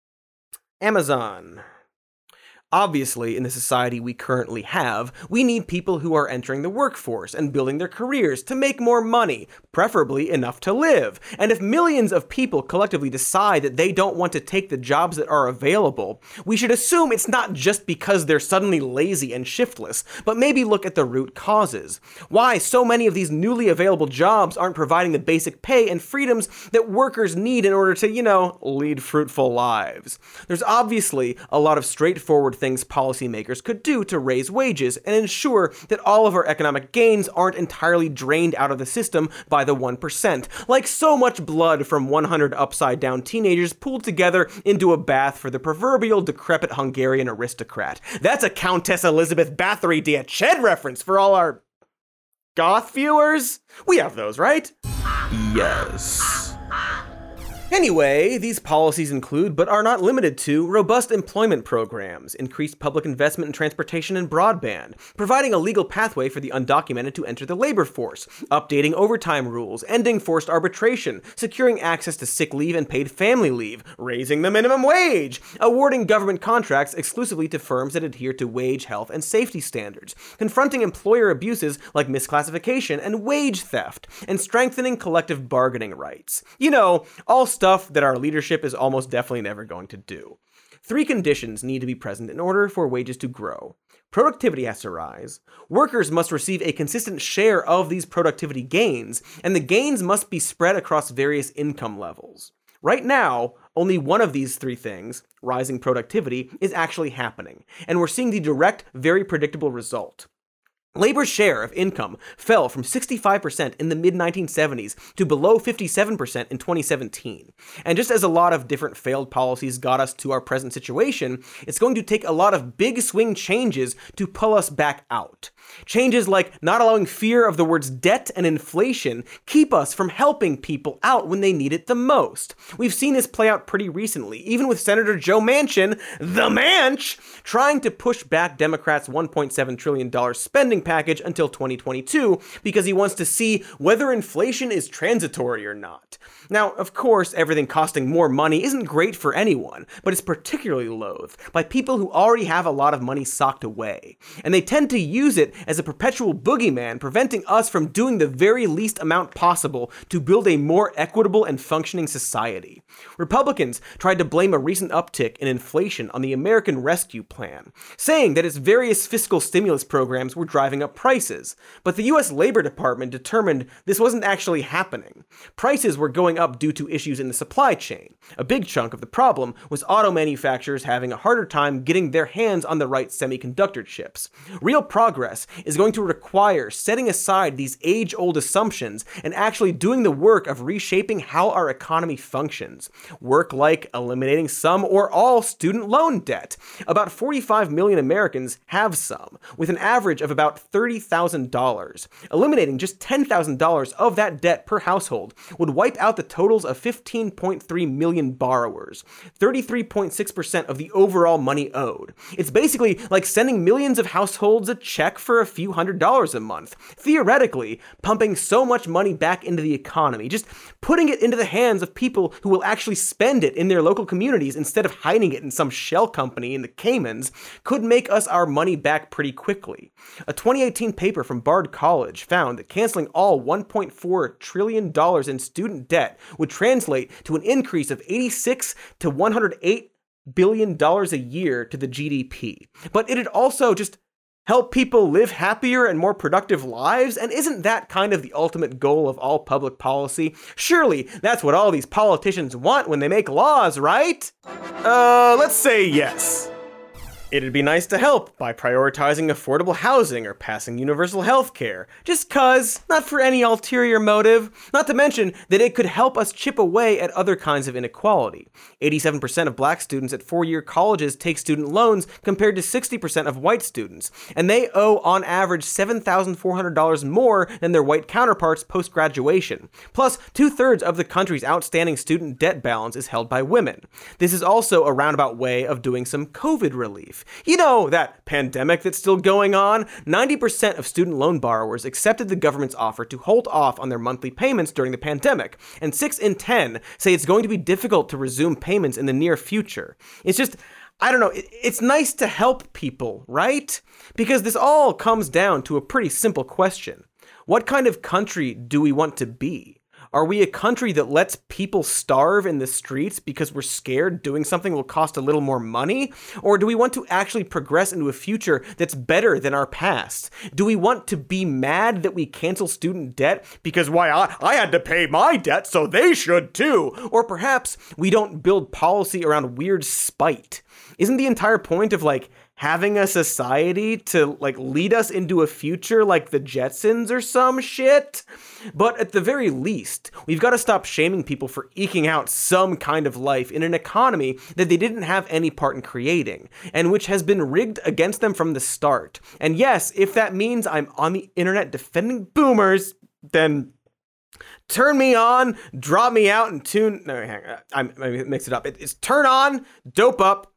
Amazon. Obviously, in the society we currently have, we need people who are entering the workforce and building their careers to make more money, preferably enough to live. And if millions of people collectively decide that they don't want to take the jobs that are available, we should assume it's not just because they're suddenly lazy and shiftless, but maybe look at the root causes. Why so many of these newly available jobs aren't providing the basic pay and freedoms that workers need in order to, lead fruitful lives. There's obviously a lot of straightforward things policymakers could do to raise wages and ensure that all of our economic gains aren't entirely drained out of the system by the 1%, like so much blood from 100 upside-down teenagers pooled together into a bath for the proverbial decrepit Hungarian aristocrat. That's a Countess Elizabeth Bathory Diached reference for all our goth viewers. We have those, right? Yes. Anyway, these policies include, but are not limited to, robust employment programs, increased public investment in transportation and broadband, providing a legal pathway for the undocumented to enter the labor force, updating overtime rules, ending forced arbitration, securing access to sick leave and paid family leave, raising the minimum wage, awarding government contracts exclusively to firms that adhere to wage, health, and safety standards, confronting employer abuses like misclassification and wage theft, and strengthening collective bargaining rights. All stuff that our leadership is almost definitely never going to do. 3 conditions need to be present in order for wages to grow. Productivity has to rise, workers must receive a consistent share of these productivity gains, and the gains must be spread across various income levels. Right now, only one of these 3 things, rising productivity, is actually happening, and we're seeing the direct, very predictable result. Labor's share of income fell from 65% in the mid-1970s to below 57% in 2017. And just as a lot of different failed policies got us to our present situation, it's going to take a lot of big swing changes to pull us back out. Changes like not allowing fear of the words debt and inflation keep us from helping people out when they need it the most. We've seen this play out pretty recently, even with Senator Joe Manchin, the Manch, trying to push back Democrats' $1.7 trillion spending package until 2022 because he wants to see whether inflation is transitory or not. Now, of course, everything costing more money isn't great for anyone, but it's particularly loathed by people who already have a lot of money socked away. And they tend to use it as a perpetual boogeyman, preventing us from doing the very least amount possible to build a more equitable and functioning society. Republicans tried to blame a recent uptick in inflation on the American Rescue Plan, saying that its various fiscal stimulus programs were driving up prices. But the US Labor Department determined this wasn't actually happening. Prices were going up due to issues in the supply chain. A big chunk of the problem was auto manufacturers having a harder time getting their hands on the right semiconductor chips. Real progress is going to require setting aside these age-old assumptions and actually doing the work of reshaping how our economy functions. Work like eliminating some or all student loan debt. About 45 million Americans have some, with an average of about $30,000. Eliminating just $10,000 of that debt per household would wipe out the totals of 15.3 million borrowers, 33.6% of the overall money owed. It's basically like sending millions of households a check for a few $100s a month, theoretically pumping so much money back into the economy, just putting it into the hands of people who will actually spend it in their local communities instead of hiding it in some shell company in the Caymans, could make us our money back pretty quickly. A 2018 paper from Bard College found that canceling all $1.4 trillion in student debt would translate to an increase of $86 to $108 billion a year to the GDP. But it'd also just help people live happier and more productive lives? And isn't that kind of the ultimate goal of all public policy? Surely that's what all these politicians want when they make laws, right? Let's say yes. It'd be nice to help by prioritizing affordable housing or passing universal health care. Just cause, not for any ulterior motive. Not to mention that it could help us chip away at other kinds of inequality. 87% of black students at four-year colleges take student loans compared to 60% of white students, and they owe on average $7,400 more than their white counterparts post-graduation. Plus, 2/3 of the country's outstanding student debt balance is held by women. This is also a roundabout way of doing some COVID relief. You know, that pandemic that's still going on? 90% of student loan borrowers accepted the government's offer to hold off on their monthly payments during the pandemic, and 6 in 10 say it's going to be difficult to resume payments in the near future. It's just, I don't know, it's nice to help people, right? Because this all comes down to a pretty simple question. What kind of country do we want to be? Are we a country that lets people starve in the streets because we're scared doing something will cost a little more money? Or do we want to actually progress into a future that's better than our past? Do we want to be mad that we cancel student debt because why I had to pay my debt so they should too? Or perhaps we don't build policy around weird spite? Isn't the entire point of having a society to lead us into a future like the Jetsons or some shit? But at the very least, we've got to stop shaming people for eking out some kind of life in an economy that they didn't have any part in creating, and which has been rigged against them from the start. And yes, if that means I'm on the internet defending boomers, then turn me on, drop me out, and I mixed it up. It's turn on, dope up.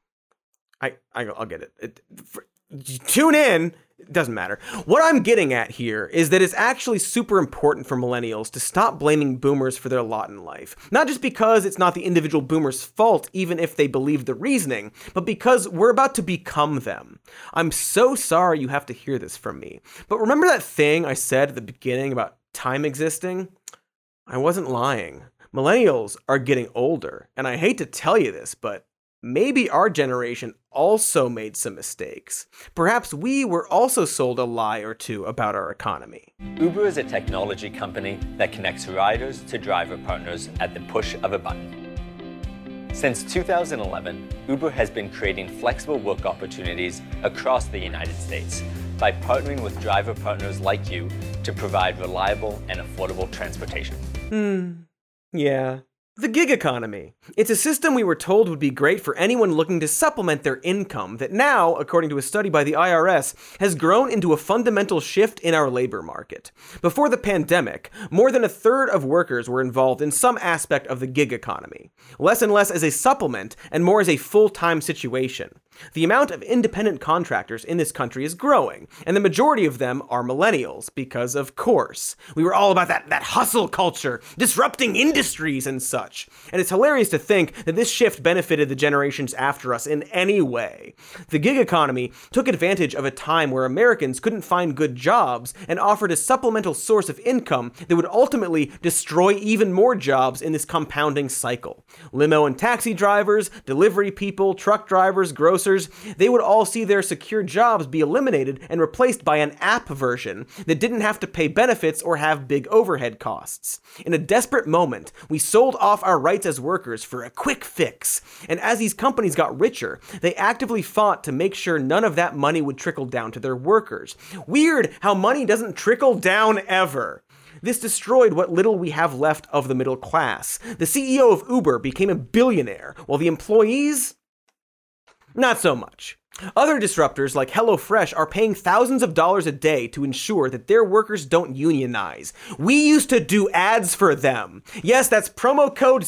I'll get it. Tune in. It doesn't matter. What I'm getting at here is that it's actually super important for millennials to stop blaming boomers for their lot in life. Not just because it's not the individual boomer's fault, even if they believe the reasoning, but because we're about to become them. I'm so sorry you have to hear this from me. But remember that thing I said at the beginning about time existing? I wasn't lying. Millennials are getting older, and I hate to tell you this, but maybe our generation also made some mistakes. Perhaps we were also sold a lie or two about our economy. Uber is a technology company that connects riders to driver partners at the push of a button. Since 2011, Uber has been creating flexible work opportunities across the United States, by partnering with driver partners like you to provide reliable and affordable transportation. Yeah. The gig economy. It's a system we were told would be great for anyone looking to supplement their income that now, according to a study by the IRS, has grown into a fundamental shift in our labor market. Before the pandemic, more than a third of workers were involved in some aspect of the gig economy. Less and less as a supplement and more as a full-time situation. The amount of independent contractors in this country is growing, and the majority of them are millennials, because of course. We were all about that hustle culture, disrupting industries and such. And it's hilarious to think that this shift benefited the generations after us in any way. The gig economy took advantage of a time where Americans couldn't find good jobs and offered a supplemental source of income that would ultimately destroy even more jobs in this compounding cycle. Limo and taxi drivers, delivery people, truck drivers, grocers, they would all see their secure jobs be eliminated and replaced by an app version that didn't have to pay benefits or have big overhead costs. In a desperate moment, we sold off our rights as workers for a quick fix, and as these companies got richer, they actively fought to make sure none of that money would trickle down to their workers. Weird how money doesn't trickle down ever. This destroyed what little we have left of the middle class. The CEO of Uber became a billionaire, while the employees, not so much. Other disruptors like HelloFresh are paying thousands of dollars a day to ensure that their workers don't unionize. We used to do ads for them. Yes, that's promo code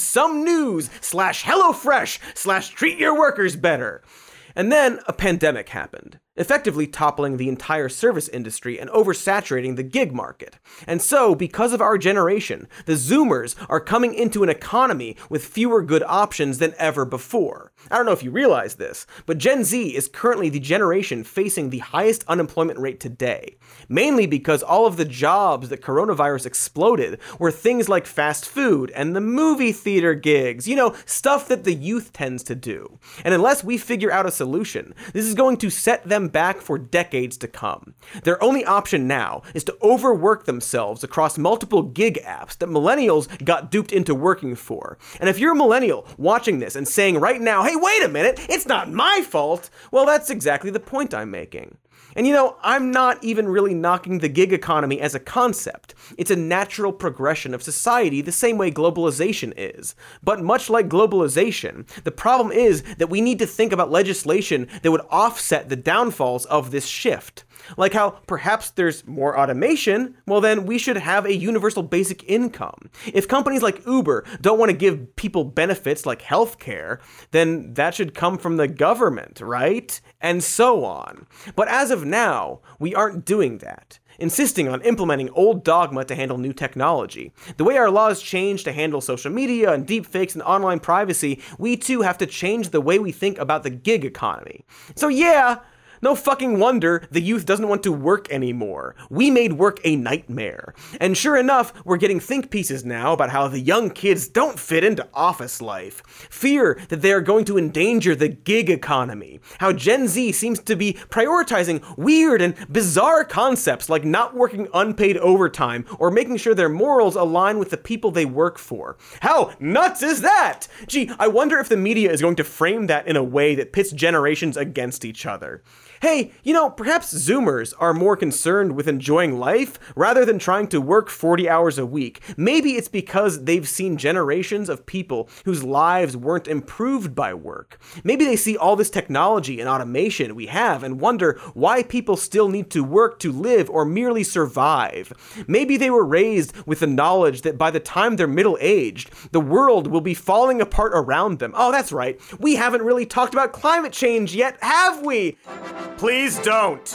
SOMENEWS/HelloFresh/treat your workers better. And then a pandemic happened, effectively toppling the entire service industry and oversaturating the gig market. And so, because of our generation, the Zoomers are coming into an economy with fewer good options than ever before. I don't know if you realize this, but Gen Z is currently the generation facing the highest unemployment rate today, mainly because all of the jobs that coronavirus exploded were things like fast food and the movie theater gigs, stuff that the youth tends to do. And unless we figure out a solution, this is going to set them back for decades to come. Their only option now is to overwork themselves across multiple gig apps that millennials got duped into working for. And if you're a millennial watching this and saying right now, hey, wait a minute, it's not my fault, well, that's exactly the point I'm making. And I'm not even really knocking the gig economy as a concept. It's a natural progression of society the same way globalization is. But much like globalization, the problem is that we need to think about legislation that would offset the downfalls of this shift. Like how perhaps there's more automation, well then we should have a universal basic income. If companies like Uber don't want to give people benefits like healthcare, then that should come from the government, right? And so on. But as of now, we aren't doing that, insisting on implementing old dogma to handle new technology. The way our laws change to handle social media and deepfakes and online privacy, we too have to change the way we think about the gig economy. So yeah, no fucking wonder the youth doesn't want to work anymore. We made work a nightmare. And sure enough, we're getting think pieces now about how the young kids don't fit into office life. Fear that they are going to endanger the gig economy. How Gen Z seems to be prioritizing weird and bizarre concepts like not working unpaid overtime or making sure their morals align with the people they work for. How nuts is that? Gee, I wonder if the media is going to frame that in a way that pits generations against each other. Hey, perhaps Zoomers are more concerned with enjoying life rather than trying to work 40 hours a week. Maybe it's because they've seen generations of people whose lives weren't improved by work. Maybe they see all this technology and automation we have and wonder why people still need to work to live or merely survive. Maybe they were raised with the knowledge that by the time they're middle-aged, the world will be falling apart around them. Oh, that's right. We haven't really talked about climate change yet, have we? Please don't.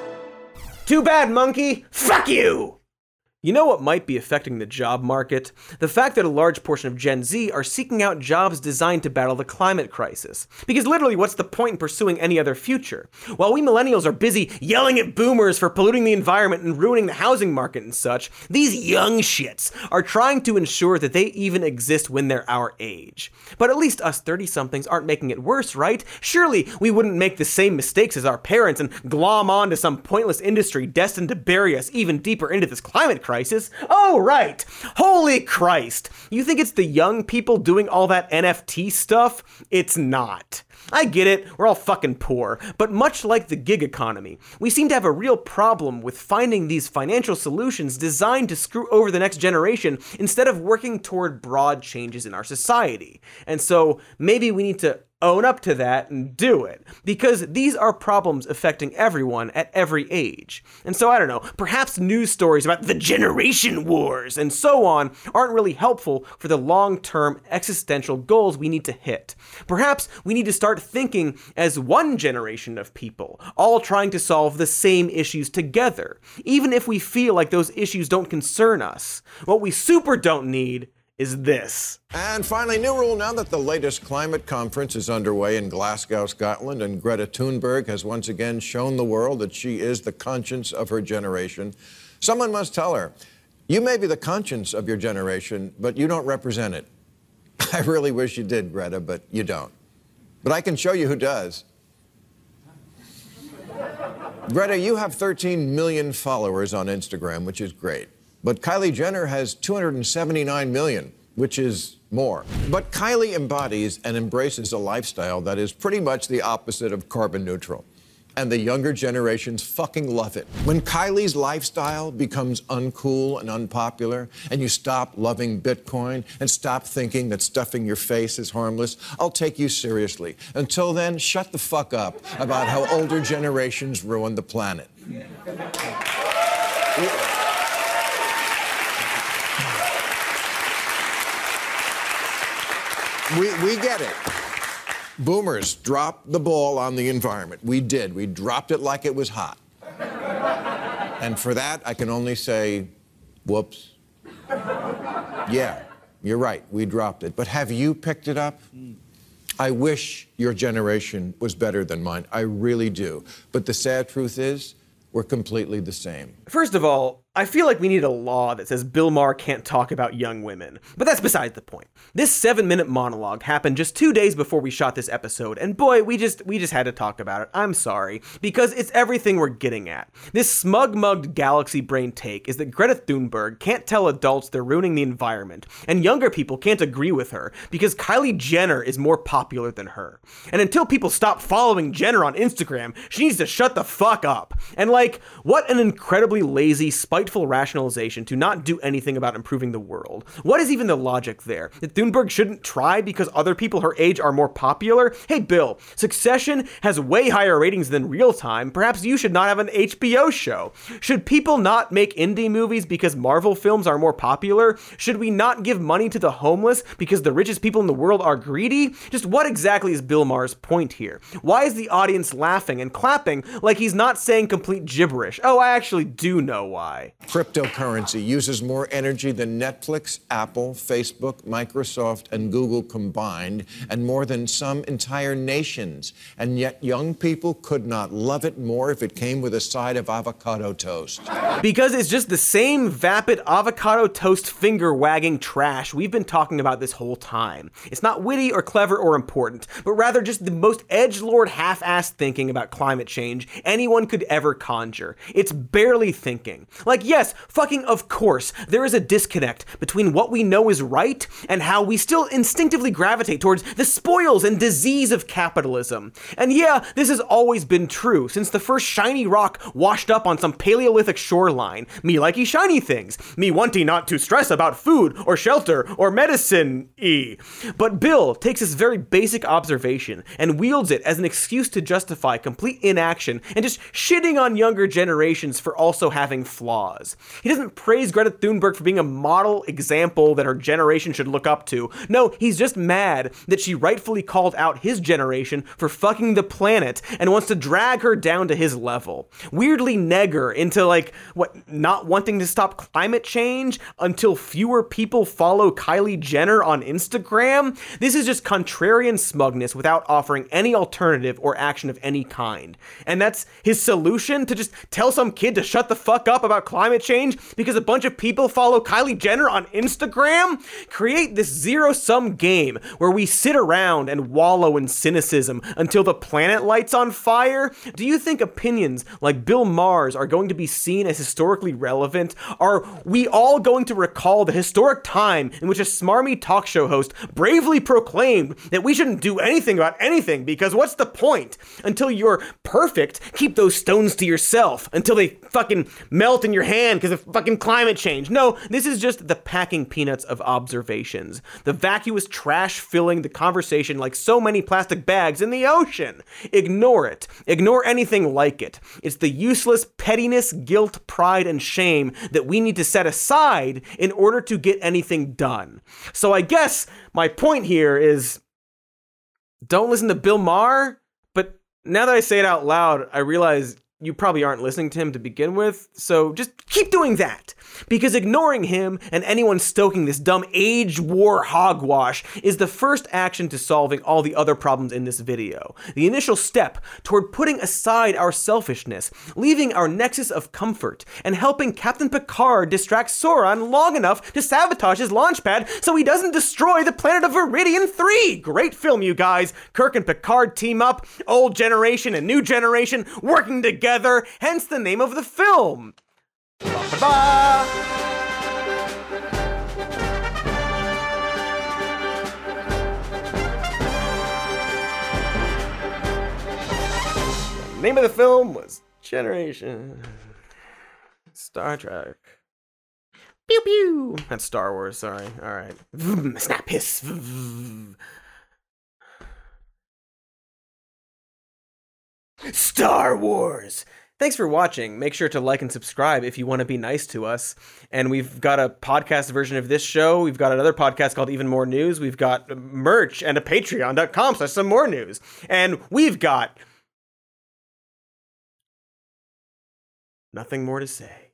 Too bad, monkey. Fuck you! You know what might be affecting the job market? The fact that a large portion of Gen Z are seeking out jobs designed to battle the climate crisis. Because literally, what's the point in pursuing any other future? While we millennials are busy yelling at boomers for polluting the environment and ruining the housing market and such, these young shits are trying to ensure that they even exist when they're our age. But at least us 30-somethings aren't making it worse, right? Surely we wouldn't make the same mistakes as our parents and glom on to some pointless industry destined to bury us even deeper into this climate crisis. crisis? Oh, right. Holy Christ. You think it's the young people doing all that NFT stuff? It's not. I get it, we're all fucking poor, but much like the gig economy, we seem to have a real problem with finding these financial solutions designed to screw over the next generation instead of working toward broad changes in our society. And so maybe we need to own up to that and do it, because these are problems affecting everyone at every age. And so I don't know, perhaps news stories about the generation wars and so on aren't really helpful for the long-term existential goals we need to hit. Perhaps we need to start thinking as one generation of people, all trying to solve the same issues together, even if we feel like those issues don't concern us. What we super don't need is this. And finally, new rule now that the latest climate conference is underway in Glasgow, Scotland, and Greta Thunberg has once again shown the world that she is the conscience of her generation. Someone must tell her, you may be the conscience of your generation, but you don't represent it. I really wish you did, Greta, but you don't. But I can show you who does. Greta, you have 13 million followers on Instagram, which is great. But Kylie Jenner has 279 million, which is more. But Kylie embodies and embraces a lifestyle that is pretty much the opposite of carbon neutral. And the younger generations fucking love it. When Kylie's lifestyle becomes uncool and unpopular, and you stop loving Bitcoin and stop thinking that stuffing your face is harmless, I'll take you seriously. Until then, shut the fuck up about how older generations ruin the planet. We get it. Boomers dropped the ball on the environment. We did. We dropped it like it was hot. And for that, I can only say, whoops. Yeah, you're right. We dropped it. But have you picked it up? I wish your generation was better than mine. I really do. But the sad truth is, we're completely the same. First of all, I feel like we need a law that says Bill Maher can't talk about young women, but that's beside the point. This 7-minute monologue happened just 2 days before we shot this episode, and boy, we just had to talk about it. I'm sorry, because it's everything we're getting at. This smug-mugged galaxy brain take is that Greta Thunberg can't tell adults they're ruining the environment, and younger people can't agree with her because Kylie Jenner is more popular than her. And until people stop following Jenner on Instagram, she needs to shut the fuck up. And like, what an incredibly lazy, spiteful rationalization to not do anything about improving the world. What is even the logic there? That Thunberg shouldn't try because other people her age are more popular? Hey Bill, Succession has way higher ratings than Real Time. Perhaps you should not have an HBO show. Should people not make indie movies because Marvel films are more popular? Should we not give money to the homeless because the richest people in the world are greedy? Just what exactly is Bill Maher's point here? Why is the audience laughing and clapping like he's not saying complete gibberish? Oh, I actually do know why. Cryptocurrency uses more energy than Netflix, Apple, Facebook, Microsoft, and Google combined, and more than some entire nations. And yet young people could not love it more if it came with a side of avocado toast. Because it's just the same vapid avocado toast finger-wagging trash we've been talking about this whole time. It's not witty or clever or important, but rather just the most edgelord half-assed thinking about climate change anyone could ever conjure. It's barely thinking. Like, yes, fucking of course, there is a disconnect between what we know is right and how we still instinctively gravitate towards the spoils and disease of capitalism. And yeah, this has always been true since the first shiny rock washed up on some Paleolithic shoreline. Me likey shiny things. Me wanting not to stress about food or shelter or medicine-y. But Bill takes this very basic observation and wields it as an excuse to justify complete inaction and just shitting on younger generations for also having flaws. He doesn't praise Greta Thunberg for being a model example that her generation should look up to. No, he's just mad that she rightfully called out his generation for fucking the planet and wants to drag her down to his level. Weirdly neg her into not wanting to stop climate change until fewer people follow Kylie Jenner on Instagram. This is just contrarian smugness without offering any alternative or action of any kind. And that's his solution, to just tell some kid to shut the fuck up about climate climate change because a bunch of people follow Kylie Jenner on Instagram? Create this zero-sum game where we sit around and wallow in cynicism until the planet lights on fire? Do you think opinions like Bill Maher's are going to be seen as historically relevant? Are we all going to recall the historic time in which a smarmy talk show host bravely proclaimed that we shouldn't do anything about anything because what's the point? Until you're perfect, keep those stones to yourself until they fucking melt in your hand because of fucking climate change. No, this is just the packing peanuts of observations. The vacuous trash filling the conversation like so many plastic bags in the ocean. Ignore it. Ignore anything like it. It's the useless pettiness, guilt, pride, and shame that we need to set aside in order to get anything done. So I guess my point here is don't listen to Bill Maher, but now that I say it out loud, I realize you probably aren't listening to him to begin with, so just keep doing that. Because ignoring him and anyone stoking this dumb age war hogwash is the first action to solving all the other problems in this video. The initial step toward putting aside our selfishness, leaving our nexus of comfort, and helping Captain Picard distract Sauron long enough to sabotage his launch pad so he doesn't destroy the planet of Viridian 3. Great film, you guys. Kirk and Picard team up, old generation and new generation working together, hence the name of the film. Ba-ba-ba. The name of the film was Generation Star Trek. Pew pew. That's Star Wars, sorry. Alright. Snap hiss. Star Wars. Thanks for watching. Make sure to like and subscribe if you want to be nice to us. And we've got a podcast version of this show. We've got another podcast called Even More News. We've got merch and a patreon.com/some more news. And we've got nothing more to say.